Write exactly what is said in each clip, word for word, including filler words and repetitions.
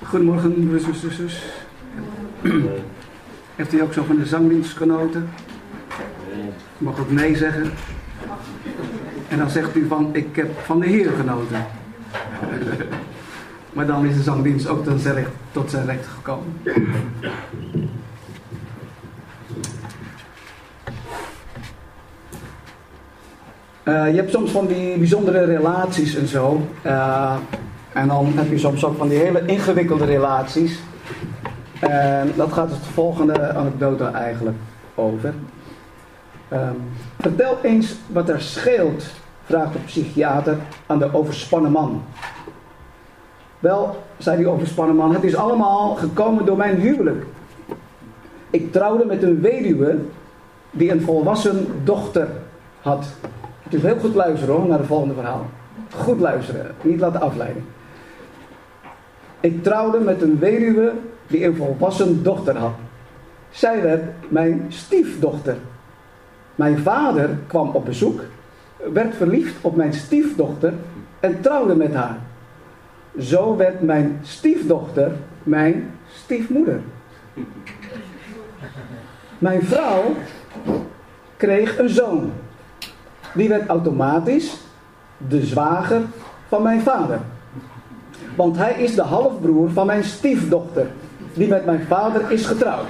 Goedemorgen, broers en zusters. Heeft u ook zo van de zangdienst genoten? U mag ook nee zeggen. En dan zegt u van, ik heb van de Heer genoten. Maar dan is de zangdienst ook tot zijn recht, tot zijn recht gekomen. Uh, je hebt soms van die bijzondere relaties en zo. Uh, en dan heb je soms ook van die hele ingewikkelde relaties. En dat gaat het volgende anekdote eigenlijk over. Um, vertel eens wat er scheelt, vraagt de psychiater aan de overspannen man. Wel, zei die overspannen man, het is allemaal gekomen door mijn huwelijk. Ik trouwde met een weduwe die een volwassen dochter had. Dus heel goed luisteren hoor, naar het volgende verhaal. Goed luisteren, niet laten afleiden. Ik trouwde met een weduwe die een volwassen dochter had. Zij werd mijn stiefdochter. Mijn vader kwam op bezoek, werd verliefd op mijn stiefdochter en trouwde met haar. Zo werd mijn stiefdochter mijn stiefmoeder. Mijn vrouw kreeg een zoon. Die werd automatisch de zwager van mijn vader. Want hij is de halfbroer van mijn stiefdochter, die met mijn vader is getrouwd.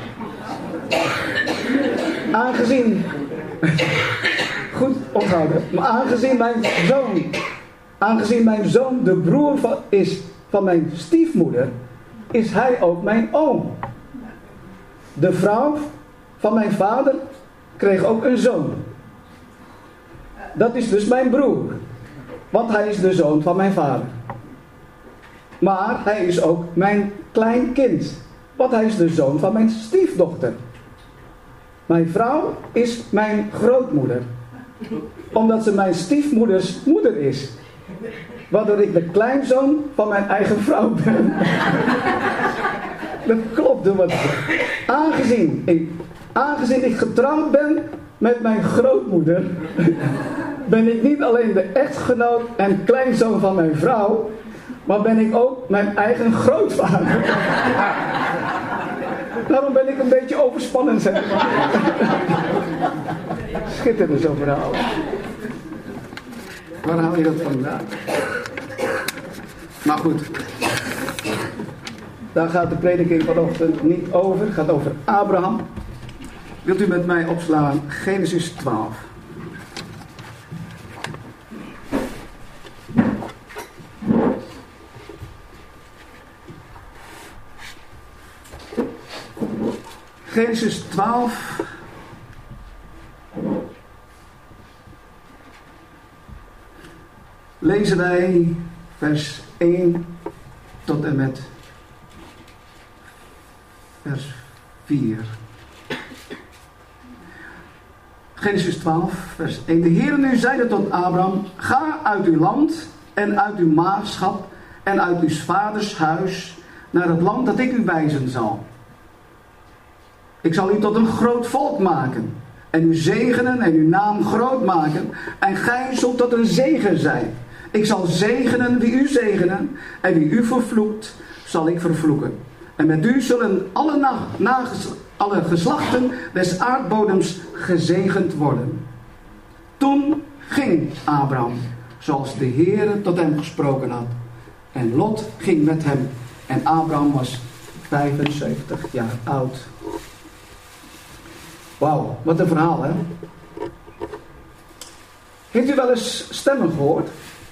Aangezien, goed onthouden, maar aangezien mijn zoon, aangezien mijn zoon de broer van, is van mijn stiefmoeder, is hij ook mijn oom. De vrouw van mijn vader kreeg ook een zoon. Dat is dus mijn broer, want hij is de zoon van mijn vader. Maar hij is ook mijn kleinkind, want hij is de zoon van mijn stiefdochter. Mijn vrouw is mijn grootmoeder, omdat ze mijn stiefmoeders moeder is. Waardoor ik de kleinzoon van mijn eigen vrouw ben. Dat klopt, hoor. Aangezien ik, aangezien ik getrouwd ben met mijn grootmoeder, ben ik niet alleen de echtgenoot en kleinzoon van mijn vrouw, maar ben ik ook mijn eigen grootvader. Daarom ben ik een beetje overspannen, zeg maar. Schitterend zo'n verhaal. Waar haal je dat vandaan? Maar goed. Daar gaat de prediking vanochtend niet over. Het gaat over Abraham. Wilt u met mij opslaan Genesis twaalf. Genesis twaalf. Lezen wij vers één tot en met vers vier. Genesis twaalf, vers één. De Heere nu zeide tot Abraham: ga uit uw land en uit uw maagschap en uit uw vaders huis naar het land dat ik u wijzen zal. Ik zal u tot een groot volk maken en u zegenen en uw naam groot maken en gij zult tot een zegen zijn. Ik zal zegenen wie u zegenen en wie u vervloekt zal ik vervloeken. En met u zullen alle, na, na, alle geslachten des aardbodems gezegend worden. Toen ging Abraham zoals de Heere tot hem gesproken had. En Lot ging met hem en Abraham was vijfenzeventig jaar oud. Wauw, wat een verhaal, hè? Heeft u wel eens stemmen gehoord?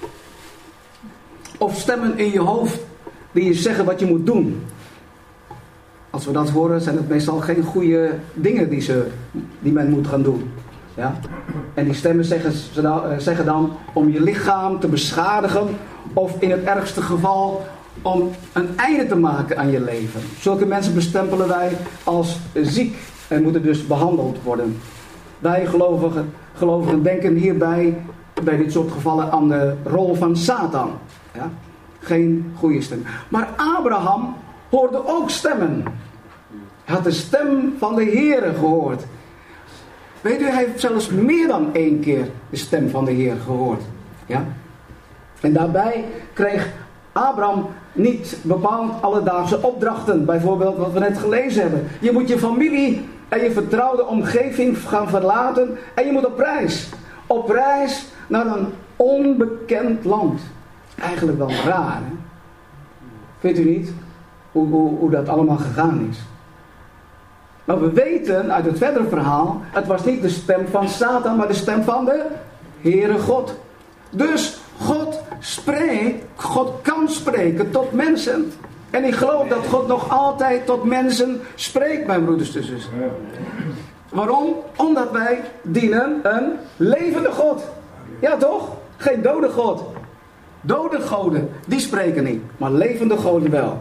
Of stemmen in je hoofd die je zeggen wat je moet doen? Als we dat horen, zijn het meestal geen goede dingen die, ze, die men moet gaan doen. Ja? En die stemmen zeggen, ze dan, zeggen dan om je lichaam te beschadigen, of in het ergste geval om een einde te maken aan je leven. Zulke mensen bestempelen wij als ziek en moeten dus behandeld worden. Wij gelovigen, gelovigen denken hierbij, bij dit soort gevallen, aan de rol van Satan. Ja? Geen goede stem. Maar Abraham hoorde ook stemmen. Hij had de stem van de Heere gehoord. Weet u, hij heeft zelfs meer dan één keer de stem van de Heer gehoord. Ja? En daarbij kreeg Abraham niet bepaald alledaagse opdrachten. Bijvoorbeeld wat we net gelezen hebben. Je moet je familie en je vertrouwde omgeving gaan verlaten. En je moet op reis. Op reis naar een onbekend land. Eigenlijk wel raar, hè? Vindt u niet? Hoe, hoe, hoe dat allemaal gegaan is. Maar we weten uit het verdere verhaal. Het was niet de stem van Satan. Maar de stem van de Heere God. Dus God spreekt. God kan spreken tot mensen. En ik geloof dat God nog altijd tot mensen spreekt, mijn broeders en zussen. Waarom? Omdat wij dienen een levende God. Ja toch? Geen dode God. Dode goden, die spreken niet. Maar levende goden wel.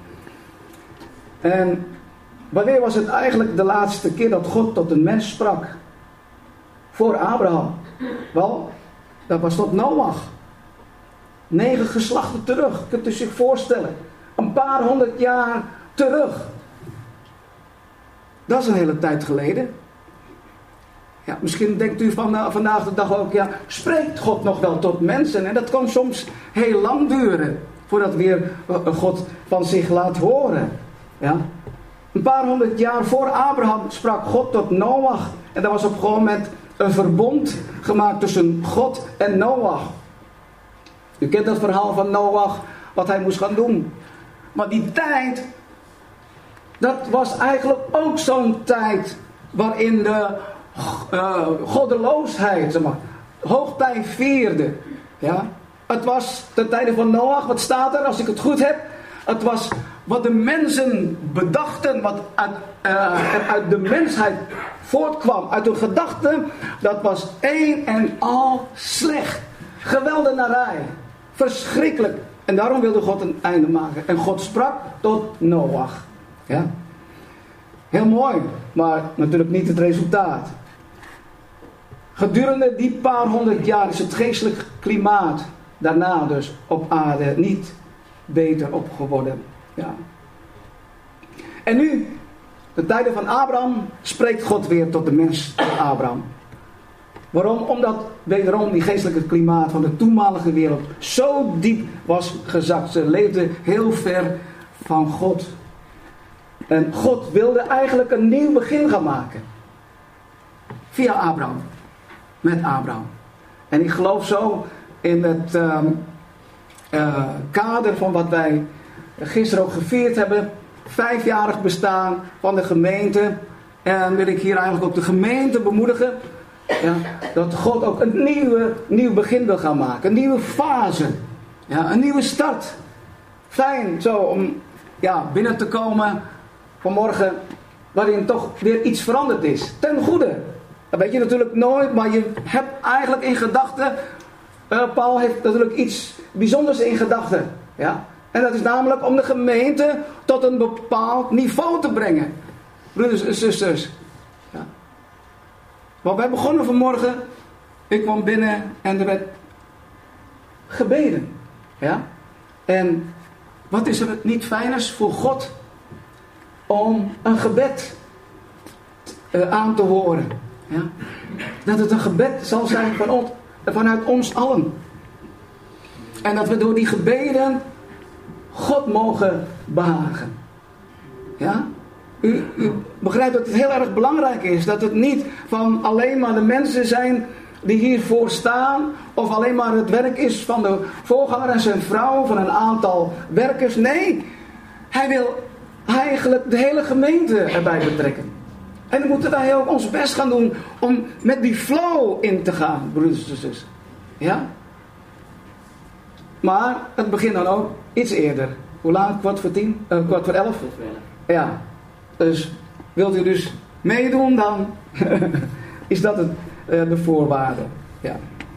En wanneer was het eigenlijk de laatste keer dat God tot een mens sprak? Voor Abraham. Wel, dat was tot Noach. Negen geslachten terug. Kunt u zich voorstellen. Een paar honderd jaar terug. Dat is een hele tijd geleden. Ja, misschien denkt u van, uh, vandaag de dag ook, ja, spreekt God nog wel tot mensen? En dat kan soms heel lang duren, voordat weer uh, God van zich laat horen. Ja. Een paar honderd jaar voor Abraham sprak God tot Noach. En dat was op gewoon met een verbond gemaakt tussen God en Noach. U kent dat verhaal van Noach, wat hij moest gaan doen. Maar die tijd, dat was eigenlijk ook zo'n tijd waarin de uh, goddeloosheid, zeg maar, hoogtij vierde. Ja? Het was ten tijde van Noach, wat staat er als ik het goed heb? Het was wat de mensen bedachten, wat uit, uh, uit de mensheid voortkwam, uit hun gedachten, dat was één en al slecht. Geweldenarij. Verschrikkelijk. En daarom wilde God een einde maken. En God sprak tot Noach. Ja. Heel mooi, maar natuurlijk niet het resultaat. Gedurende die paar honderd jaar is het geestelijk klimaat daarna dus op aarde niet beter op geworden. Ja. En nu, de tijden van Abraham, spreekt God weer tot de mens Abraham. Waarom? Omdat wederom die geestelijke klimaat van de toenmalige wereld zo diep was gezakt. Ze leefden heel ver van God. En God wilde eigenlijk een nieuw begin gaan maken. Via Abraham. Met Abraham. En ik geloof zo in het uh, uh, kader van wat wij gisteren ook gevierd hebben. Vijfjarig bestaan van de gemeente. En wil ik hier eigenlijk ook de gemeente bemoedigen. Ja, dat God ook een nieuwe, nieuw begin wil gaan maken. Een nieuwe fase. Ja, een nieuwe start. Fijn zo om ja, binnen te komen vanmorgen. Waarin toch weer iets veranderd is. Ten goede. Dat weet je natuurlijk nooit. Maar je hebt eigenlijk in gedachten. Uh, Paul heeft natuurlijk iets bijzonders in gedachten. Ja. En dat is namelijk om de gemeente tot een bepaald niveau te brengen. Broeders en zusters. Ja. Want wij begonnen vanmorgen. Ik kwam binnen en er werd gebeden. Ja? En wat is er niet fijners voor God om een gebed uh, aan te horen. Ja? Dat het een gebed zal zijn van ons, vanuit ons allen. En dat we door die gebeden God mogen behagen. Ja? U, u begrijpt dat het heel erg belangrijk is. Dat het niet van alleen maar de mensen zijn die hiervoor staan. Of alleen maar het werk is van de voorganger en zijn vrouw. Van een aantal werkers. Nee. Hij wil eigenlijk de hele gemeente erbij betrekken. En dan moeten wij ook ons best gaan doen. Om met die flow in te gaan. Broeders en zussen. Ja. Maar het begint dan ook iets eerder. Hoe laat? Kwart voor tien? Uh, kwart voor elf? Ja. Dus wilt u dus meedoen, dan is dat het, uh, de voorwaarde. Ja.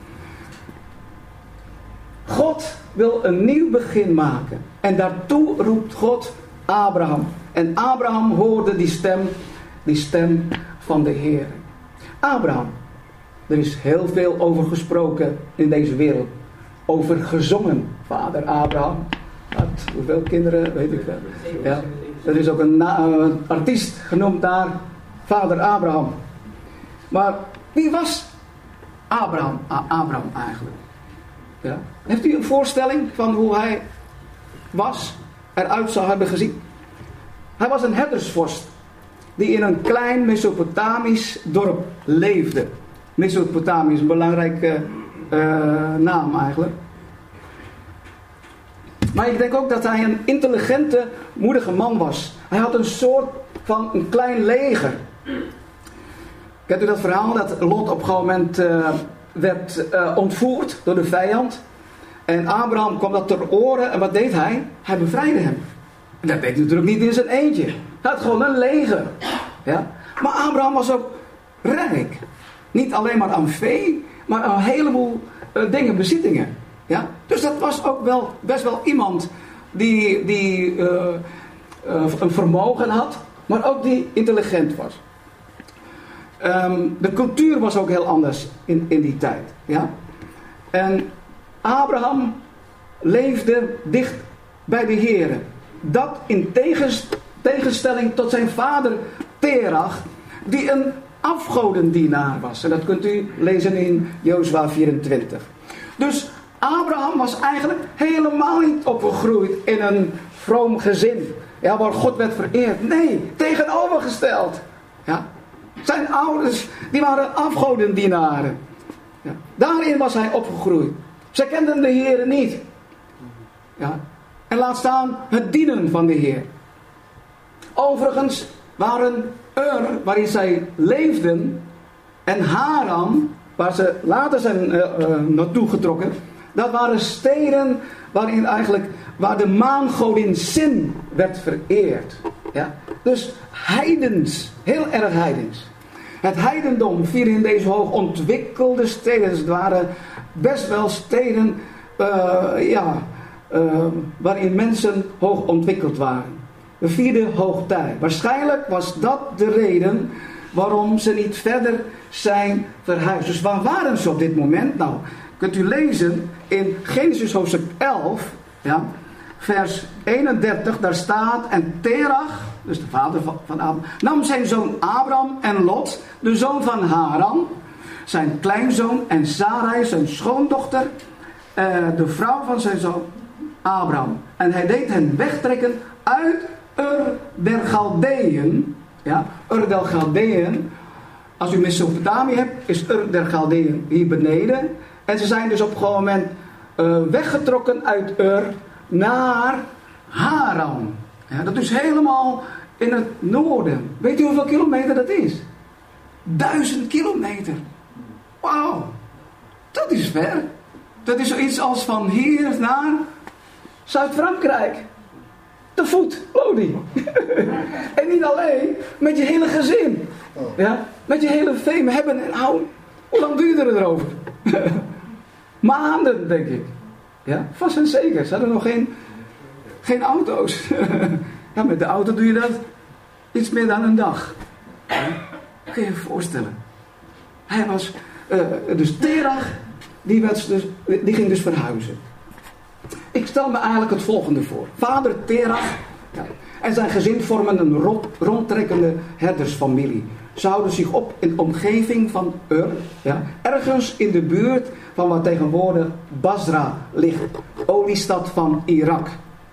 God wil een nieuw begin maken. En daartoe roept God Abraham. En Abraham hoorde die stem, die stem van de Heer. Abraham. Er is heel veel over gesproken in deze wereld. Over gezongen. Vader Abraham. Had hoeveel kinderen, weet ik wel. Ja. Er is ook een, na- een artiest genoemd daar. Vader Abraham. Maar wie was Abraham, A- Abraham eigenlijk? Ja. Heeft u een voorstelling van hoe hij was, eruit zou hebben gezien. Hij was een herdersvorst die in een klein Mesopotamisch dorp leefde. Mesopotamië is een belangrijke uh, naam eigenlijk. Maar ik denk ook dat hij een intelligente, moedige man was. Hij had een soort van een klein leger. Kent u dat verhaal dat Lot op een gegeven moment uh, werd uh, ontvoerd door de vijand? En Abraham kwam dat ter oren en wat deed hij? Hij bevrijdde hem. En dat deed hij natuurlijk niet in zijn eentje. Hij had gewoon een leger. Ja? Maar Abraham was ook rijk. Niet alleen maar aan vee, maar aan een heleboel uh, dingen, bezittingen. Ja? Dus dat was ook wel best wel iemand die, die uh, uh, een vermogen had, maar ook die intelligent was. Um, de cultuur was ook heel anders in, in die tijd. Ja? En Abraham leefde dicht bij de Heere. Dat in tegenstelling tot zijn vader Terach, die een afgodendienaar was. En dat kunt u lezen in Jozua vierentwintig. Dus Abraham was eigenlijk helemaal niet opgegroeid in een vroom gezin. Ja, waar God werd vereerd. Nee, tegenovergesteld. Ja. Zijn ouders, die waren afgodendienaren. Ja. Daarin was hij opgegroeid. Zij kenden de Heer niet. Ja. En laat staan het dienen van de Heer. Overigens waren Ur, waarin zij leefden, en Haran, waar ze later zijn uh, uh, naartoe getrokken, dat waren steden waarin eigenlijk, waar de maangodin Sin werd vereerd. Ja? Dus heidens, heel erg heidens. Het heidendom vierde in deze hoog ontwikkelde steden. Dus het waren best wel steden uh, ja, uh, waarin mensen hoog ontwikkeld waren. De vierde hoogtij. Waarschijnlijk was dat de reden waarom ze niet verder zijn verhuisd. Dus waar waren ze op dit moment? Nou, kunt u lezen in Genesis hoofdstuk elf, ja, vers eenendertig, daar staat: en Terach, dus de vader van, van Abraham, nam zijn zoon Abraham en Lot, de zoon van Haran, zijn kleinzoon, en Sarai, zijn schoondochter, uh, de vrouw van zijn zoon Abraham. En hij deed hen wegtrekken uit Ur der Galdeën. Ja, Ur der Galdeën. Als u Mesopotamië hebt, is Ur der Galdeën hier beneden. En ze zijn dus op een gegeven moment uh, weggetrokken uit Ur naar Haran. Ja, dat is helemaal in het noorden. Weet u hoeveel kilometer dat is? Duizend kilometer. Wauw. Dat is ver. Dat is zoiets als van hier naar Zuid-Frankrijk. Te voet, Lodi. En niet alleen, met je hele gezin. Ja? Met je hele vee. We hebben en houden. Hoe lang duurde het erover? Maanden, denk ik. Ja? Vast en zeker. Ze hadden nog geen, geen auto's. Ja, met de auto doe je dat iets meer dan een dag. Ja? Kun je je voorstellen. Hij was, uh, dus Terach, die, werd dus, die ging dus verhuizen. Ik stel me eigenlijk het volgende voor. Vader Terach, ja, en zijn gezin vormen een rond, rondtrekkende herdersfamilie. Ze houden zich op in de omgeving van Ur, ja, ergens in de buurt van wat tegenwoordig Basra ligt, oliestad van Irak.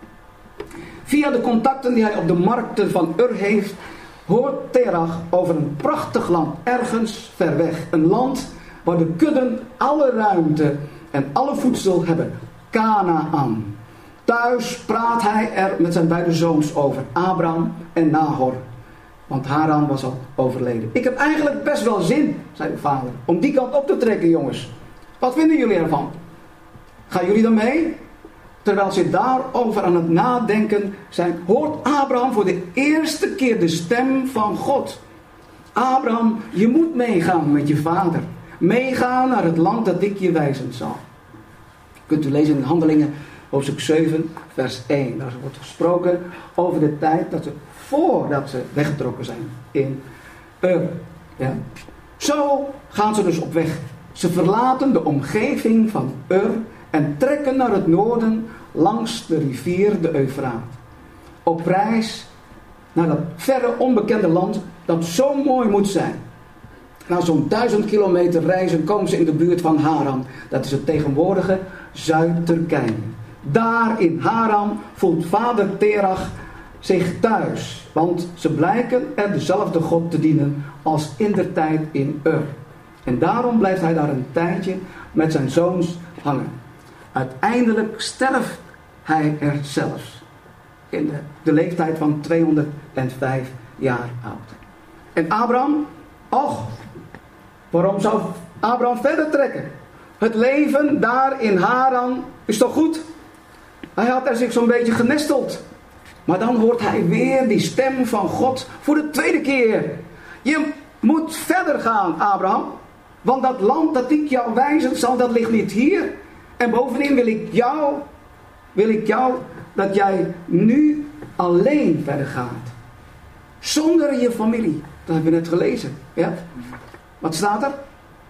Via de contacten die hij op de markten van Ur heeft, hoort Terach over een prachtig land, ergens ver weg. Een land waar de kudden alle ruimte en alle voedsel hebben. Kanaan. Thuis praat hij er met zijn beide zoons over, Abraham en Nahor. Want Haran was al overleden. Ik heb eigenlijk best wel zin, zei de vader, om die kant op te trekken, jongens. Wat vinden jullie ervan? Gaan jullie dan mee? Terwijl ze daarover aan het nadenken zijn, hoort Abraham voor de eerste keer de stem van God. Abraham, je moet meegaan met je vader. Meegaan naar het land dat ik je wijzen zal. Kunt u lezen in Handelingen, hoofdstuk zeven, vers één. Daar wordt gesproken over de tijd dat ze, voordat ze weggetrokken zijn in Ur. Ja. Zo gaan ze dus op weg. Ze verlaten de omgeving van Ur en trekken naar het noorden langs de rivier de Eufraat. Op reis naar dat verre onbekende land dat zo mooi moet zijn. Na zo'n duizend kilometer reizen komen ze in de buurt van Haran. Dat is het tegenwoordige Zuid-Turkije. Daar in Haran voelt vader Terach zich thuis. Want ze blijken er dezelfde God te dienen als indertijd in Ur. En daarom blijft hij daar een tijdje met zijn zoons hangen. Uiteindelijk sterft hij er zelfs. In de, de leeftijd van tweehonderdvijf jaar oud. En Abraham, och, waarom zou Abraham verder trekken? Het leven daar in Haran is toch goed? Hij had er zich zo'n beetje genesteld. Maar dan hoort hij weer die stem van God voor de tweede keer. Je moet verder gaan, Abraham. Want dat land dat ik jou wijzen zal, dat ligt niet hier. En bovendien wil ik jou, wil ik jou dat jij nu alleen verder gaat. Zonder je familie. Dat hebben we net gelezen. Ja? Wat staat er?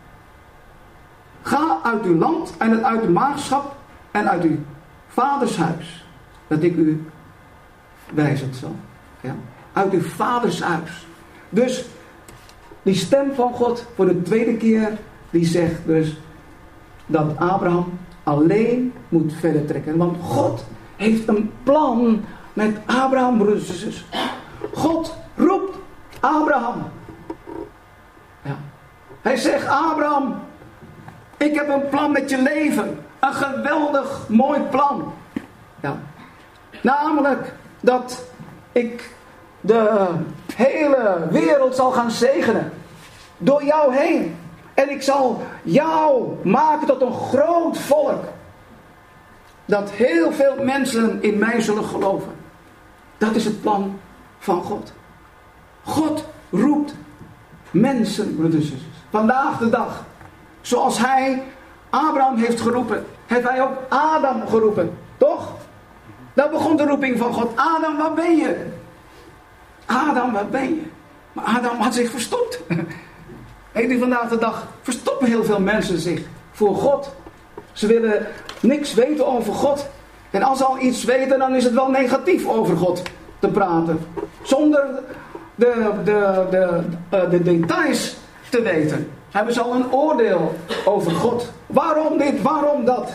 Ga uit uw land en uit uw maagschap en uit uw vaders huis. Dat ik u wijzen zal. Ja? Uit uw vaders huis. Dus die stem van God voor de tweede keer, die zegt dus dat Abraham alleen moet verder trekken. Want God heeft een plan met Abraham, broeders en zusters. God roept Abraham. Ja. Hij zegt, Abraham, ik heb een plan met je leven. Een geweldig mooi plan. Ja. Namelijk dat ik de hele wereld zal gaan zegenen. Door jou heen. En ik zal jou maken tot een groot volk. Dat heel veel mensen in mij zullen geloven. Dat is het plan van God. God roept mensen, broeders en zusters. Vandaag de dag. Zoals hij Abraham heeft geroepen. Heeft hij ook Adam geroepen. Toch? Daar begon de roeping van God. Adam, waar ben je? Adam, waar ben je? Maar Adam had zich verstopt. En vandaag de dag verstoppen heel veel mensen zich voor God. Ze willen niks weten over God. En als ze al iets weten, dan is het wel negatief over God te praten. Zonder de, de, de, de, de details te weten. Hebben ze al een oordeel over God. Waarom dit, waarom dat?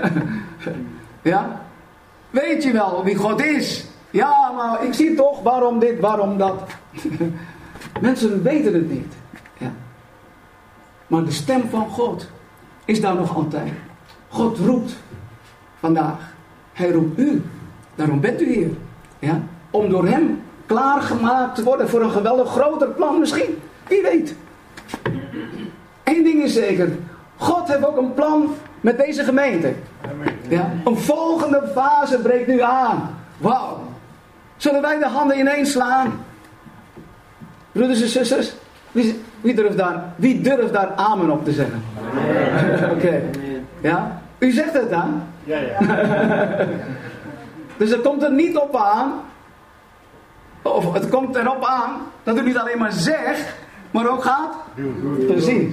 Ja? Weet je wel wie God is? Ja, maar ik zie toch waarom dit, waarom dat. Mensen weten het niet. Ja. Maar de stem van God is daar nog altijd. God roept vandaag. Hij roept u. Daarom bent u hier. Ja? Om door hem klaargemaakt te worden voor een geweldig groter plan misschien. Wie weet. Eén ding is zeker. God heeft ook een plan met deze gemeente. Ja? Een volgende fase breekt nu aan. Wauw. Zullen wij de handen ineens slaan? Broeders en zusters. Wie, wie, durft, daar, wie durft daar amen op te zeggen? Oké. Okay. Ja? U zegt het dan? Ja, ja. Dus het komt er niet op aan. Of het komt erop aan dat u niet alleen maar zegt, maar ook gaat. Precies.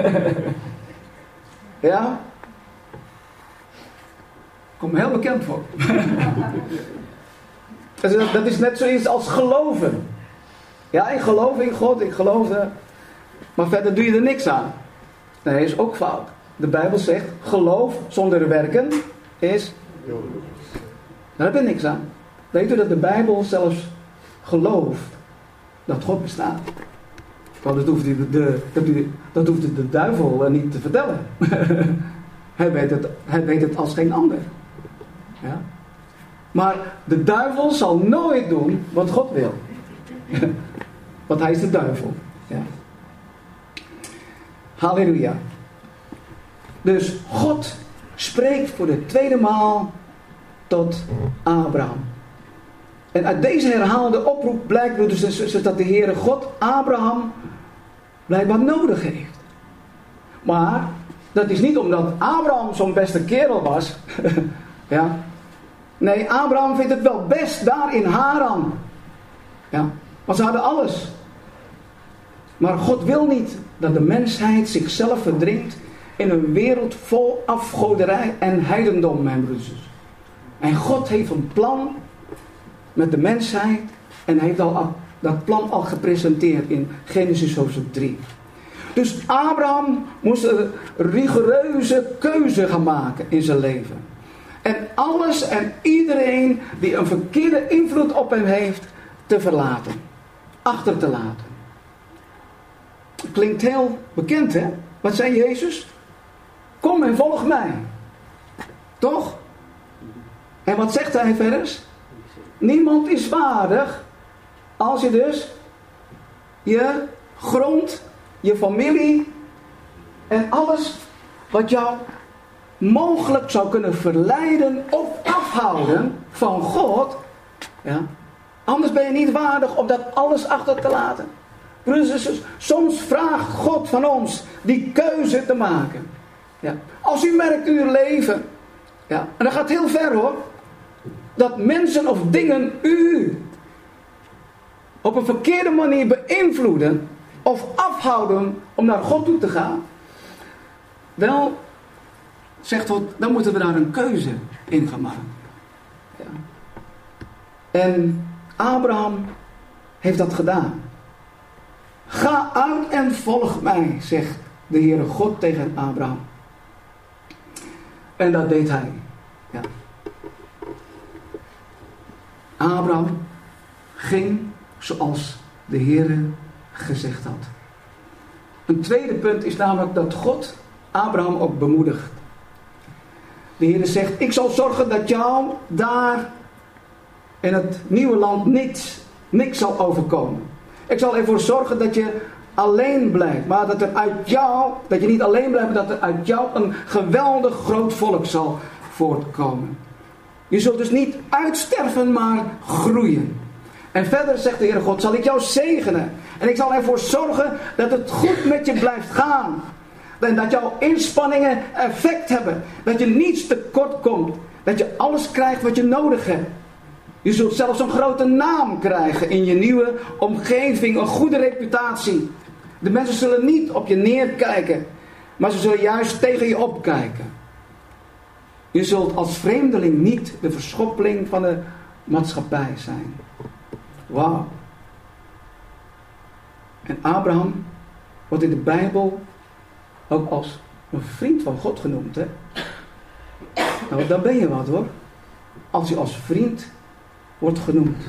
Ja? Komt me heel bekend voor. Dat is net zoiets als geloven. Ja, ik geloof in God, ik geloof er. Maar verder doe je er niks aan. Nee, is ook fout. De Bijbel zegt, geloof zonder werken is... Daar heb je niks aan. Weet u dat de Bijbel zelfs gelooft dat God bestaat? Want dat hoeft de, de, de, dat hoeft de duivel niet te vertellen. hij, weet het, hij weet het als geen ander. Ja? Maar de duivel zal nooit doen wat God wil. Want hij is de duivel. Ja. Halleluja. Dus God spreekt voor de tweede maal tot Abraham. En uit deze herhaalde oproep blijkt broeders en zusters dat de Heere God Abraham blijkbaar nodig heeft. Maar dat is niet omdat Abraham zo'n beste kerel was. Ja. Nee, Abraham vindt het wel best daar in Haran. Ja. Want ze hadden alles. Maar God wil niet dat de mensheid zichzelf verdringt in een wereld vol afgoderij en heidendom, mijn broeders. En God heeft een plan met de mensheid en hij heeft al, dat plan al gepresenteerd in Genesis hoofdstuk drie. Dus Abraham moest een rigoureuze keuze gaan maken in zijn leven. En alles en iedereen die een verkeerde invloed op hem heeft, te verlaten. Achter te laten. Klinkt heel bekend, hè? Wat zei Jezus? Kom en volg mij. Toch? En wat zegt hij verder? Niemand is waardig als je dus je grond, je familie en alles wat jou mogelijk zou kunnen verleiden of afhouden van God. Ja, anders ben je niet waardig om dat alles achter te laten. Dus soms vraagt God van ons die keuze te maken. Ja. Als u merkt in uw leven, ja, en dat gaat heel ver hoor, dat mensen of dingen u op een verkeerde manier beïnvloeden of afhouden om naar God toe te gaan, wel, zegt God, dan moeten we daar een keuze in gaan maken. Ja. En Abraham heeft dat gedaan. Ga uit en volg mij, zegt de Heere God tegen Abraham. En dat deed hij. Ja. Abraham ging zoals de Heere gezegd had. Een tweede punt is namelijk dat God Abraham ook bemoedigt. De Heere zegt, ik zal zorgen dat jou daar in het nieuwe land niets, niks zal overkomen. Ik zal ervoor zorgen dat je alleen blijft. Maar dat er uit jou, dat je niet alleen blijft, maar dat er uit jou een geweldig groot volk zal voortkomen. Je zult dus niet uitsterven, maar groeien. En verder zegt de Heere God, zal ik jou zegenen. En ik zal ervoor zorgen dat het goed met je blijft gaan. En dat jouw inspanningen effect hebben. Dat je niets tekort komt. Dat je alles krijgt wat je nodig hebt. Je zult zelfs een grote naam krijgen in je nieuwe omgeving. Een goede reputatie. De mensen zullen niet op je neerkijken. Maar ze zullen juist tegen je opkijken. Je zult als vreemdeling niet de verschoppeling van de maatschappij zijn. Wauw. En Abraham wordt in de Bijbel ook als een vriend van God genoemd. Hè? Nou, dan ben je wat hoor. Als je als vriend wordt genoemd.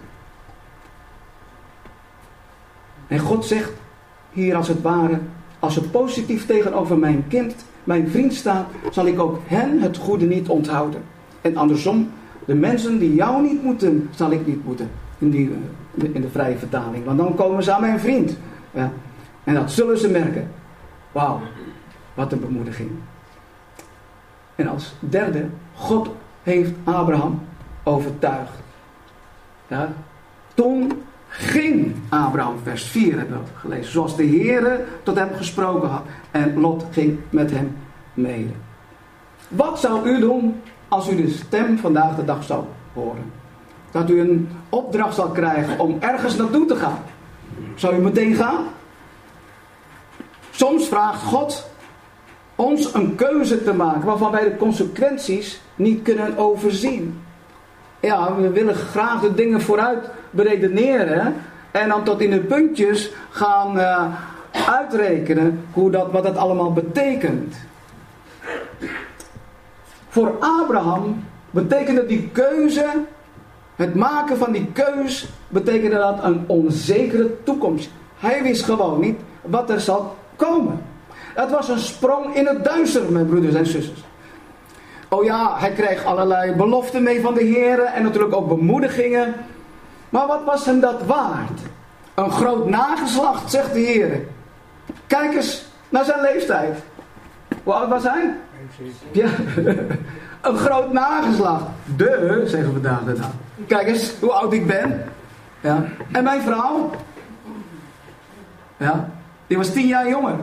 En God zegt hier als het ware, als je positief tegenover mijn kind, mijn vriend staat, zal ik ook hen het goede niet onthouden. En andersom, de mensen die jou niet moeten, zal ik niet moeten. In, die, in de vrije vertaling. Want dan komen ze aan mijn vriend. Ja. En dat zullen ze merken. Wauw, wat een bemoediging. En als derde, God heeft Abraham overtuigd. Ja. Toen ging Abraham, vers vier hebben we gelezen. Zoals de Heere tot hem gesproken had. En Lot ging met hem mede. Wat zou u doen als u de stem vandaag de dag zou horen? Dat u een opdracht zal krijgen om ergens naartoe te gaan. Zou u meteen gaan? Soms vraagt God ons een keuze te maken waarvan wij de consequenties niet kunnen overzien. Ja, we willen graag de dingen vooruit beredeneren en dan tot in de puntjes gaan uh, uitrekenen hoe dat, wat dat allemaal betekent. Voor Abraham betekende die keuze, het maken van die keus, betekende dat een onzekere toekomst. Hij wist gewoon niet wat er zal komen. Het was een sprong in het duister, mijn broeders en zusters. Oh ja, hij kreeg allerlei beloften mee van de Heer en natuurlijk ook bemoedigingen. Maar wat was hem dat waard? Een groot nageslacht, zegt de Heer. Kijk eens naar zijn leeftijd. Hoe oud was hij? Ja, een groot nageslacht. De, zeggen we vandaag de dag. Kijk eens hoe oud ik ben. Ja. En mijn vrouw? Ja, die was tien jaar jonger.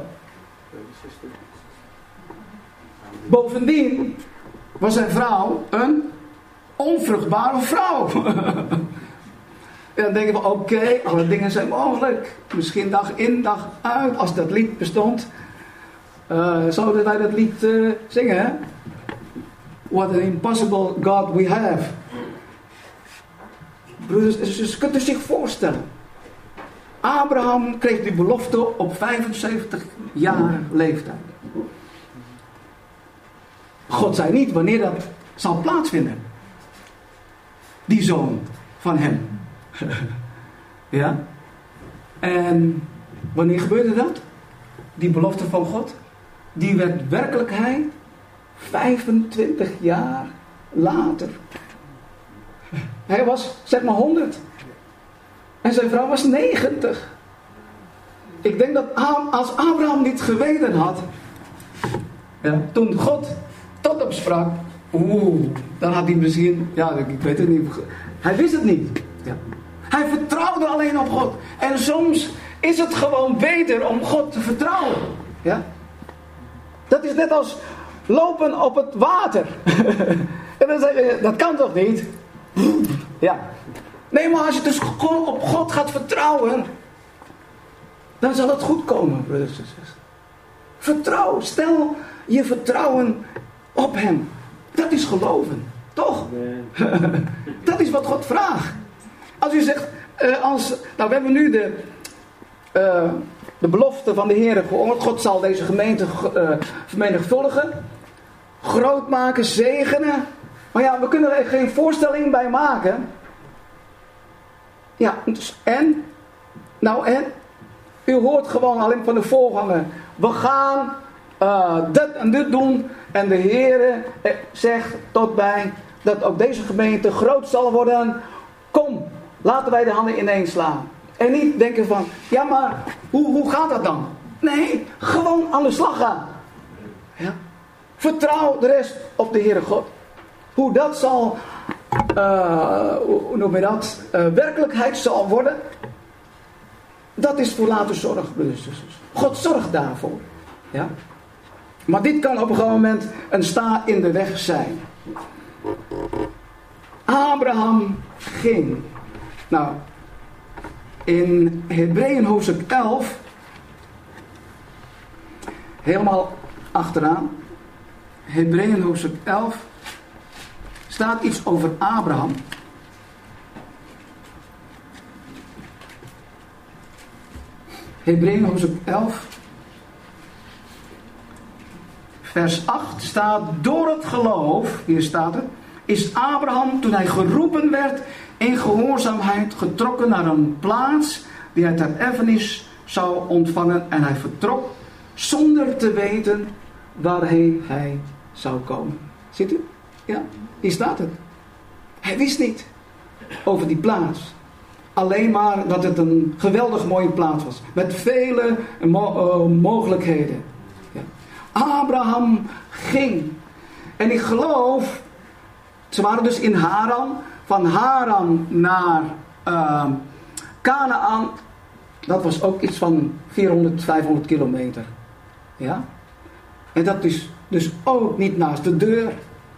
Bovendien was zijn vrouw een onvruchtbare vrouw. En dan denken we, oké, okay, alle dingen zijn mogelijk. Misschien dag in, dag uit, als dat lied bestond. Uh, zouden wij dat lied uh, zingen, hè? What an impossible God we have. Broeders, dus kunt u zich voorstellen. Abraham kreeg die belofte op vijfenzeventig jaar leeftijd. God zei niet wanneer dat zal plaatsvinden. Die zoon van hem. Ja? En wanneer gebeurde dat? Die belofte van God? Die werd werkelijkheid vijfentwintig jaar later. Hij was zeg maar honderd. En zijn vrouw was negentig. Ik denk dat als Abraham niet geweten had, ja, toen God tot hem sprak, oeh, dan had hij misschien, ja, ik weet het niet, hij wist het niet. Ja. Hij vertrouwde alleen op God. En soms is het gewoon beter om God te vertrouwen. Ja? Dat is net als lopen op het water. En dan zeg je, dat kan toch niet? Ja. Nee, maar als je dus gewoon op God gaat vertrouwen, dan zal het goed komen, broeders en zusters. Vertrouw, stel je vertrouwen op hem. Dat is geloven, toch? Dat is wat God vraagt. Als u zegt, uh, als, nou we hebben nu de, uh, de belofte van de Heer gehoord. God zal deze gemeente uh, vermenigvuldigen, groot maken, zegenen. Maar ja, we kunnen er geen voorstelling bij maken. Ja, en? Nou en? U hoort gewoon alleen van de voorganger. We gaan uh, dit en dit doen. En de Heer zegt tot bij dat ook deze gemeente groot zal worden. Kom, laten wij de handen ineens slaan. En niet denken van, ja maar, hoe, hoe gaat dat dan? Nee, gewoon aan de slag gaan. Ja? Vertrouw de rest op de Heere God. Hoe dat zal, uh, hoe noem je dat, uh, werkelijkheid zal worden. Dat is voor later zorg, broeders en zusters. God zorgt daarvoor. Ja? Maar dit kan op een gegeven moment een sta in de weg zijn. Abraham ging. Nou, in Hebreeën hoofdstuk elf, helemaal achteraan, Hebreeën hoofdstuk elf, staat iets over Abraham. Hebreeën hoofdstuk elf, vers acht staat, door het geloof, hier staat het, is Abraham toen hij geroepen werd in gehoorzaamheid getrokken naar een plaats die hij ter erfenis zou ontvangen en hij vertrok zonder te weten waarheen hij zou komen. Ziet u? Ja, hier staat het. Hij wist niet over die plaats. Alleen maar dat het een geweldig mooie plaats was. Met vele mo- uh, mogelijkheden. Ja. Abraham ging. En ik geloof, ze waren dus in Haran. Van Haran naar uh, Kanaan. Dat was ook iets van vierhonderd, vijfhonderd kilometer. Ja. En dat is dus ook niet naast de deur.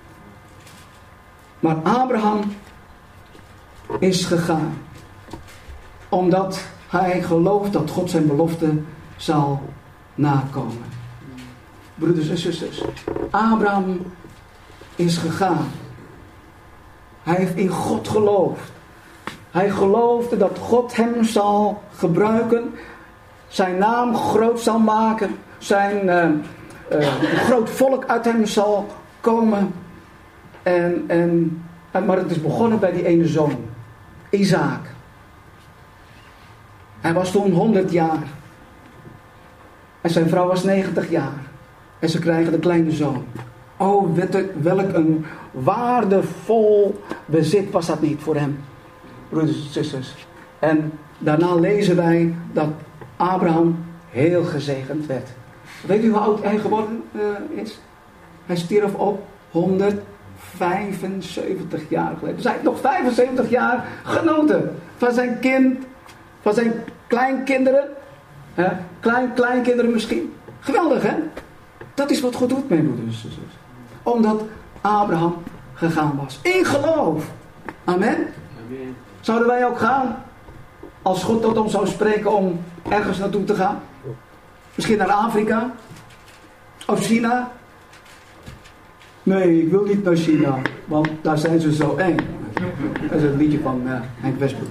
Maar Abraham is gegaan. Omdat hij gelooft dat God zijn belofte zal nakomen. Broeders en zusters. Abraham is gegaan. Hij heeft in God geloofd. Hij geloofde dat God hem zal gebruiken. Zijn naam groot zal maken. Zijn uh, uh, een groot volk uit hem zal komen. En, en, maar het is begonnen bij die ene zoon. Isaac. Hij was toen honderd jaar. En zijn vrouw was negentig jaar. En ze krijgen de kleine zoon. Oh, welk een waardevol bezit was dat niet voor hem. Broeders en zusters. En daarna lezen wij dat Abraham heel gezegend werd. Weet u hoe oud hij geworden uh, is? Hij stierf op honderdvijfenzeventig jaar geleden. Dus hij heeft nog vijfenzeventig jaar genoten van zijn kind, van zijn kleinkinderen. Hè? Klein, kleinkinderen misschien. Geweldig, hè? Dat is wat God doet, mijn broeders en zusters. Omdat Abraham gegaan was. In geloof. Amen. Amen. Zouden wij ook gaan? Als God tot ons zou spreken om ergens naartoe te gaan? Misschien naar Afrika? Of China? Nee, ik wil niet naar China. Want daar zijn ze zo eng. Dat is een liedje van uh, Henk Westbroek.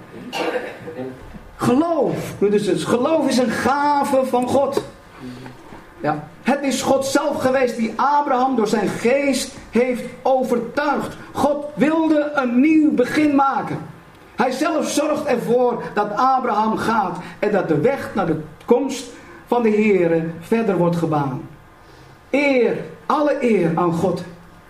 Geloof. Dus geloof is een gave van God. Ja. Het is God zelf geweest die Abraham door zijn geest heeft overtuigd. God wilde een nieuw begin maken. Hij zelf zorgt ervoor dat Abraham gaat en dat de weg naar de komst van de Heere verder wordt gebaan. Eer, alle eer aan God.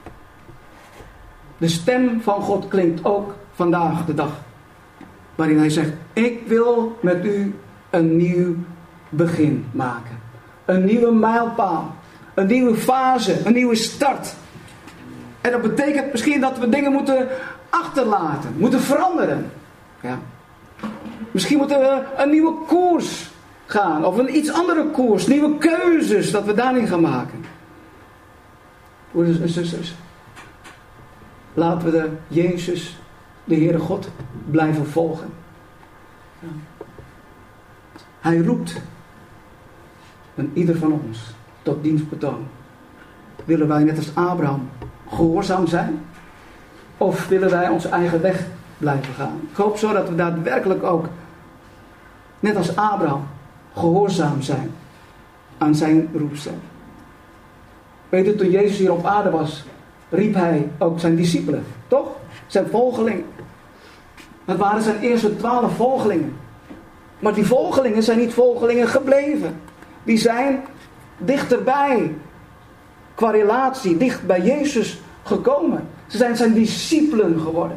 De stem van God klinkt ook vandaag de dag. Waarin hij zegt, ik wil met u een nieuw begin maken. Een nieuwe mijlpaal. Een nieuwe fase. Een nieuwe start. En dat betekent misschien dat we dingen moeten achterlaten. Moeten veranderen. Ja. Misschien moeten we een nieuwe koers gaan. Of een iets andere koers. Nieuwe keuzes dat we daarin gaan maken. Broeders en zusters. Laten we de Jezus, de Heere God, blijven volgen. Ja. Hij roept en ieder van ons tot dienstbetoon. Willen wij net als Abraham gehoorzaam zijn? Of willen wij onze eigen weg blijven gaan? Ik hoop zo dat we daadwerkelijk ook, net als Abraham, gehoorzaam zijn aan zijn roepstem. Weet u, toen Jezus hier op aarde was, riep hij ook zijn discipelen, toch? Zijn volgelingen. Dat waren zijn eerste twaalf volgelingen. Maar die volgelingen zijn niet volgelingen gebleven. Die zijn dichterbij, qua relatie, dicht bij Jezus gekomen. Ze zijn zijn discipelen geworden.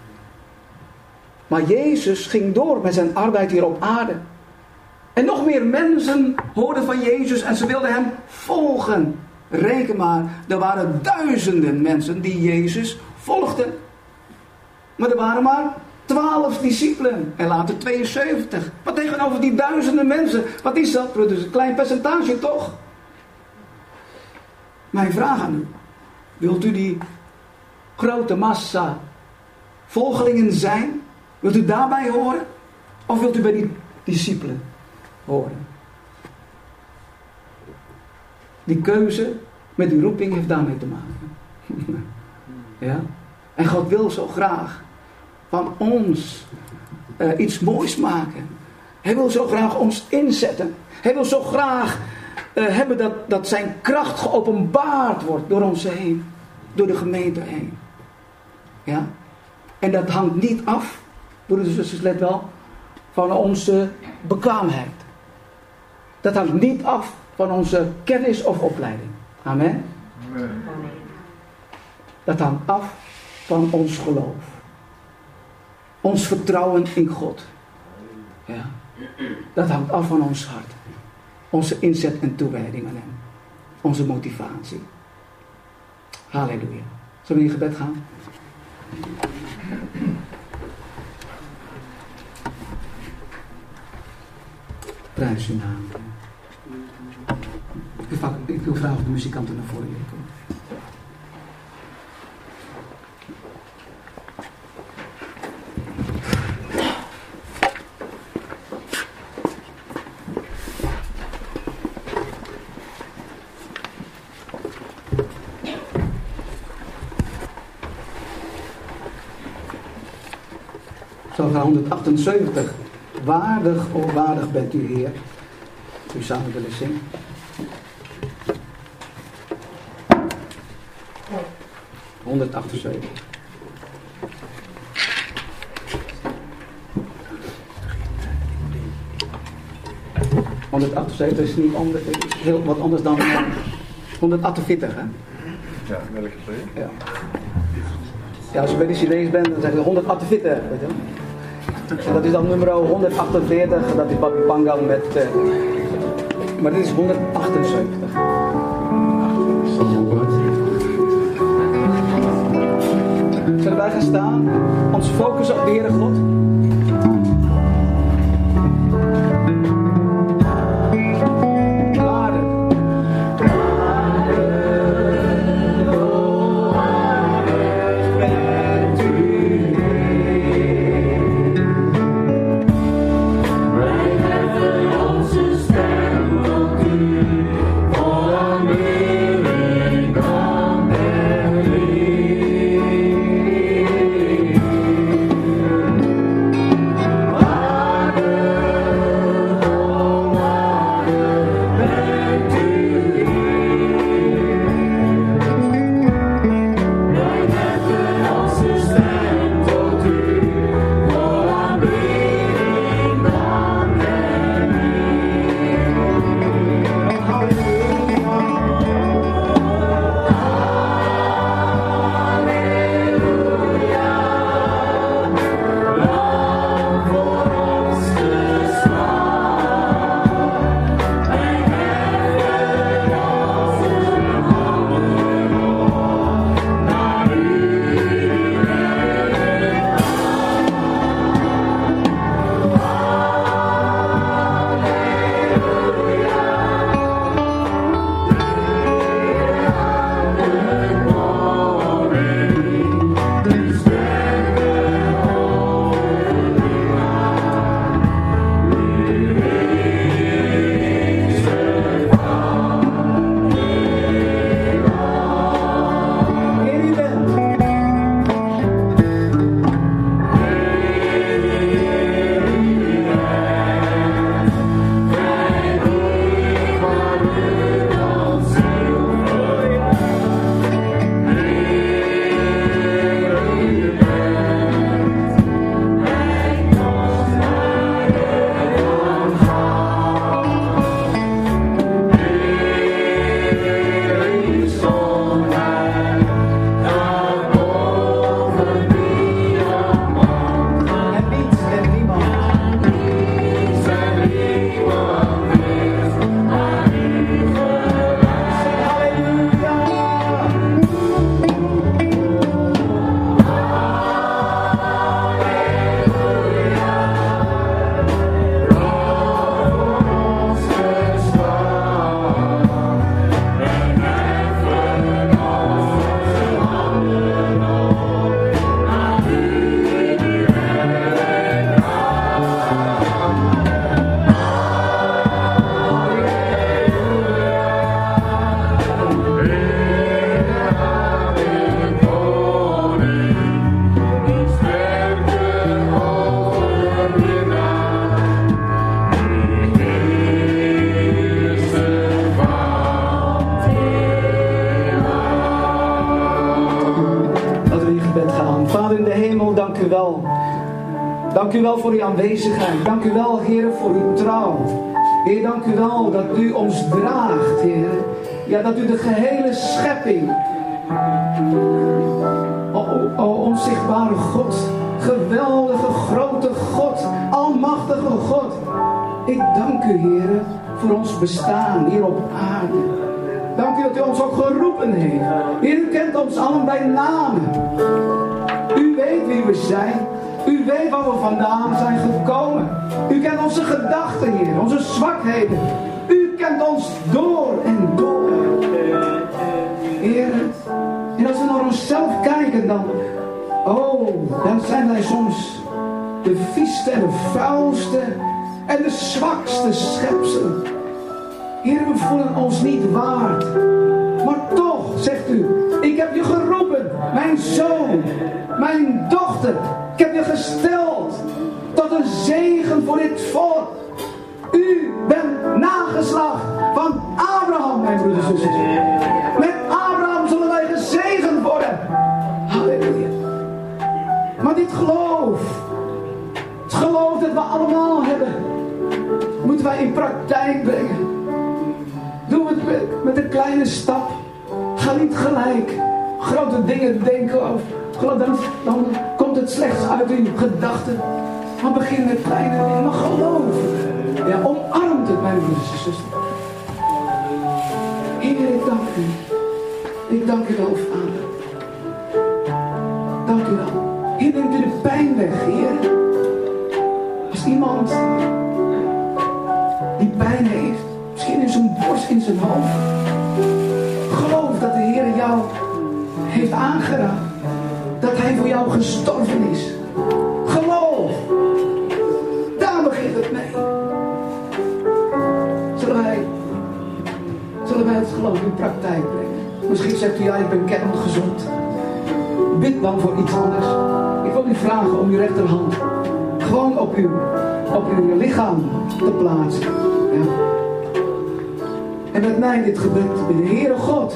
Maar Jezus ging door met zijn arbeid hier op aarde. En nog meer mensen hoorden van Jezus en ze wilden hem volgen. Reken maar, er waren duizenden mensen die Jezus volgden. Maar er waren maar twaalf discipelen en later tweeënzeventig. Maar tegenover die duizenden mensen, wat is dat? Dus een klein percentage toch? Mijn vraag aan u. Wilt u die grote massa volgelingen zijn? Wilt u daarbij horen? Of wilt u bij die discipelen horen? Die keuze met die roeping heeft daarmee te maken. Ja? En God wil zo graag van ons uh, iets moois maken. Hij wil zo graag ons inzetten. Hij wil zo graag uh, hebben dat, dat zijn kracht geopenbaard wordt door ons heen. Door de gemeente heen. Ja? En dat hangt niet af, broeders en zusters, let wel, van onze bekwaamheid. Dat hangt niet af van onze kennis of opleiding. Amen? Amen. Dat hangt af van ons geloof. Ons vertrouwen in God. Ja. Dat hangt af van ons hart. Onze inzet en toewijding aan hem. Onze motivatie. Halleluja. Zullen we in gebed gaan? Prijs uw naam. Ik wil vragen of de muzikanten naar voren willen komen. Psalm honderdachtenzeventig. Waardig, o waardig bent u, Heer. U samen willen zingen. honderdachtenzeventig. honderdachtenzeventig is niet anders, is heel wat anders dan honderdachtenveertig, hè? Ja, welke twee? Ja. Ja, als je bij de Chinees bent, dan zeg je honderdachtenveertig, weet je wel. En dat is dan nummer honderdachtenveertig, dat is Papi Pangang met... Uh, maar dit is honderdachtenzeventig. Zullen wij gaan staan, ons focussen op de Heere God? Thank Vader in de hemel, dank u wel. Dank u wel voor uw aanwezigheid. Dank u wel, Heer, voor uw trouw. Heer, dank u wel dat u ons draagt, Heer. Ja, dat u de gehele schepping, o, o, o onzichtbare God, geweldige, grote God, almachtige God. Ik dank u, Heer, voor ons bestaan hier op aarde. Dank u dat u ons ook geroepen heeft. Heer, u kent ons allen bij namen. U weet wie we zijn. U weet waar we vandaan zijn gekomen. U kent onze gedachten, Heer, onze zwakheden. U kent ons door en door. Heer, en als we naar onszelf kijken, dan, oh, dan zijn wij soms de vieste en de vuilste en de zwakste schepselen. Heer, we voelen ons niet waard. Maar toch, zegt u, ik heb je geroepen, mijn zoon, mijn dochter. Ik heb je gesteld tot een zegen voor dit volk. U bent nageslacht van Abraham, mijn broeders en zusters. Met Abraham zullen wij gezegend worden. Halleluja. Maar dit geloof, het geloof dat we allemaal hebben, moeten wij in praktijk brengen. Doe het met, met een kleine stap. Ga niet gelijk grote dingen denken over. Dan, dan komt het slechts uit in gedachten. Maar begin met kleine dingen. Maar geloof. Ja, omarmt het, mijn broeders en zusters. Heer, ik dank u. Ik dank u wel, Vader. Dank u wel. Heer, neemt u de pijn weg, Heer. Als iemand die pijn heeft, misschien in zijn borst, in zijn hoofd. Geloof dat de Heer jou heeft aangeraakt. Dat hij voor jou gestorven is. Geloof. Daar begint het mee. Zullen wij, zullen wij het geloof in praktijk brengen? Misschien zegt u, ja, ik ben kerngezond. Bid dan voor iets anders. Ik wil u vragen om uw rechterhand gewoon op uw, op uw lichaam te plaatsen. Ja. En met mij dit gebed bij de Heere God.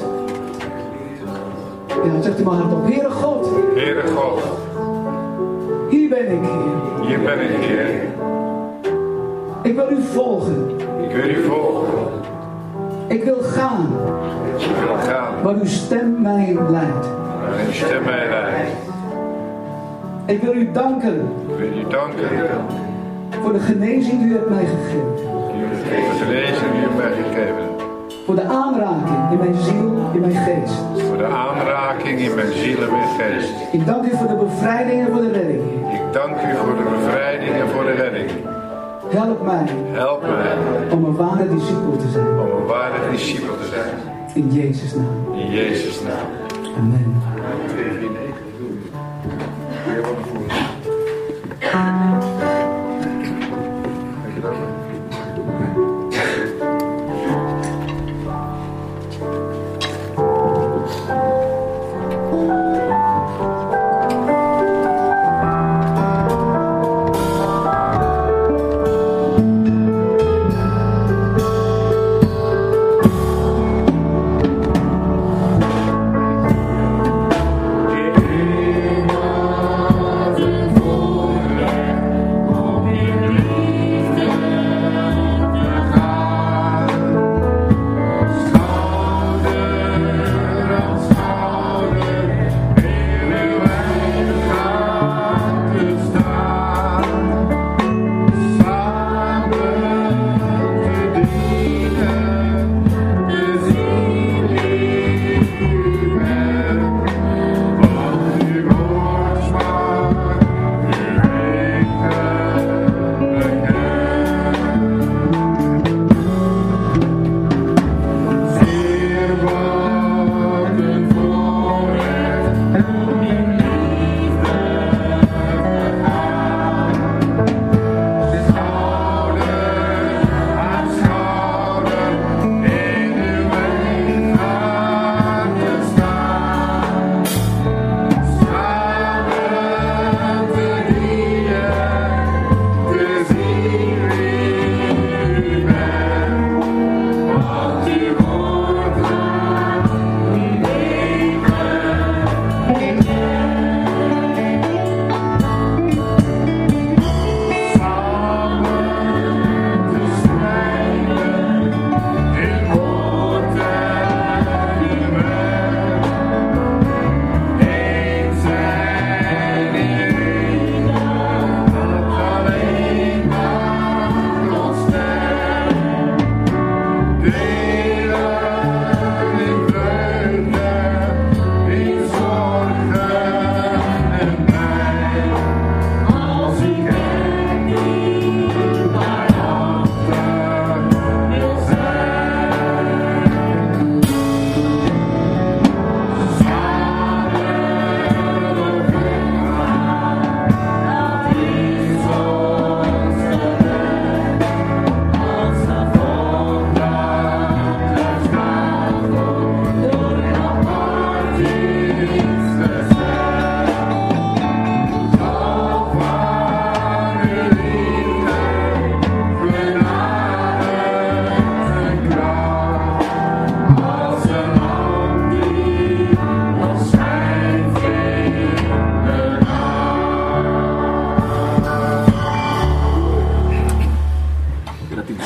Ja, zegt u maar hardop. Heere God. Heere God. Hier ben ik, Heer. Hier ben ik, Heer. Ik wil u volgen. Ik wil u volgen. Ik wil gaan. Ik wil gaan. Waar uw stem mij leidt. Waar uw stem mij leidt. Ik wil u danken. Ik wil u danken. Voor de genezing die u hebt mij gegeven. Voor de genezing die u hebt mij gegeven. Voor de aanraking in mijn ziel, in mijn geest. Voor de aanraking in mijn ziel en mijn geest. Ik dank u voor de bevrijding en voor de redding. Ik dank u voor de bevrijding en voor de redding. Help mij. Help mij. Om een ware discipel te zijn. Om een ware discipel te zijn. In Jezus' naam. In Jezus' naam. Amen.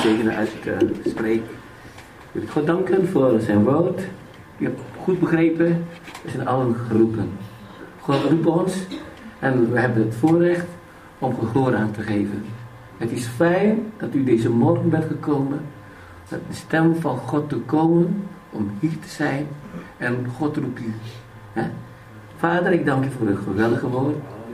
zegenen als ik uh, spreek. Wil ik God danken voor zijn woord. U hebt goed begrepen, we zijn allen geroepen. God roept ons en we hebben het voorrecht om gehoor aan te geven. Het is fijn dat u deze morgen bent gekomen, met de stem van God te komen, om hier te zijn en God roept u. He? Vader, ik dank u voor het geweldige woord.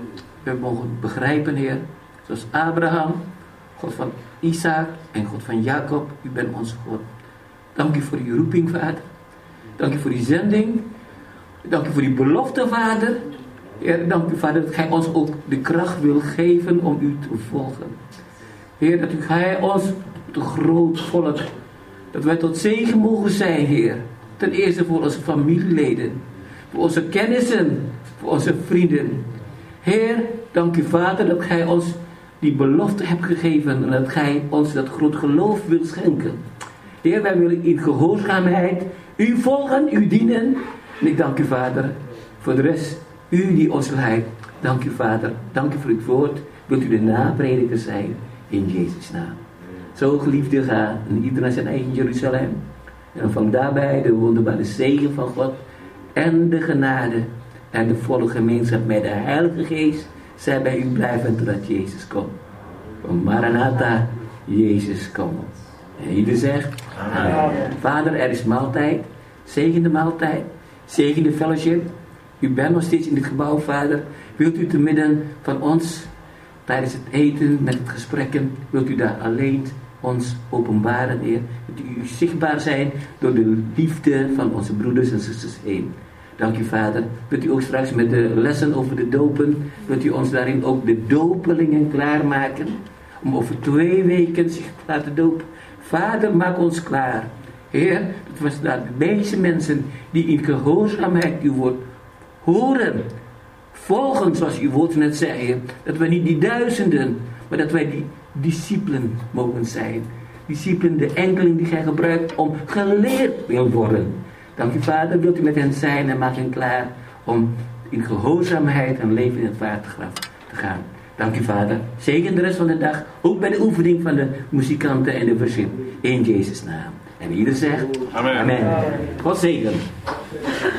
We mogen begrijpen, Heer, zoals Abraham, God van Isaac en God van Jacob, u bent onze God. Dank u voor uw roeping, Vader. Dank u voor uw zending. Dank u voor uw belofte, Vader. Heer, dank u, Vader, dat gij ons ook de kracht wil geven om u te volgen. Heer, dat u gij ons te groot volk, dat wij tot zegen mogen zijn, Heer. Ten eerste voor onze familieleden, voor onze kennissen, voor onze vrienden. Heer, dank u, Vader, dat gij ons die belofte hebt gegeven en dat gij ons dat groot geloof wilt schenken. Heer, wij willen in gehoorzaamheid u volgen, u dienen. En ik dank u, Vader, voor de rest, u die ons leidt. Dank u, Vader, dank u voor uw woord. Wilt u de naprediker zijn, in Jezus' naam. Zo geliefde, ga en ieder naar zijn eigen Jeruzalem. En ontvang daarbij de wonderbare zegen van God en de genade en de volle gemeenschap met de Heilige Geest. Zij bij u blijven totdat Jezus komt. Van Maranatha, Jezus komt. En ieder zegt, Amen. Amen. Vader, er is maaltijd. Zegen de maaltijd. Zegen de fellowship. U bent nog steeds in dit gebouw, Vader. Wilt u te midden van ons, tijdens het eten, met het gesprekken, wilt u daar alleen ons openbaren, Heer. Wilt u zichtbaar zijn door de liefde van onze broeders en zusters heen. Dank u, Vader. Wilt u ook straks met de lessen over de dopen, wilt u ons daarin ook de dopelingen klaarmaken, om over twee weken zich te laten dopen. Vader, maak ons klaar. Heer, dat was dat deze mensen die in gehoorzaamheid uw woord horen, volgen zoals uw woord net zei, Heer, dat wij niet die duizenden, maar dat wij die discipelen mogen zijn. Discipelen, de enkeling die gij gebruikt om geleerd wil worden. Dank u, Vader, wilt u met hen zijn en maak hen klaar om in gehoorzaamheid en leven in het watergraf te gaan. Dank u, Vader. Zegen de rest van de dag, ook bij de oefening van de muzikanten en de verzin. In Jezus' naam. En ieder zegt, Amen. Amen. God zegen.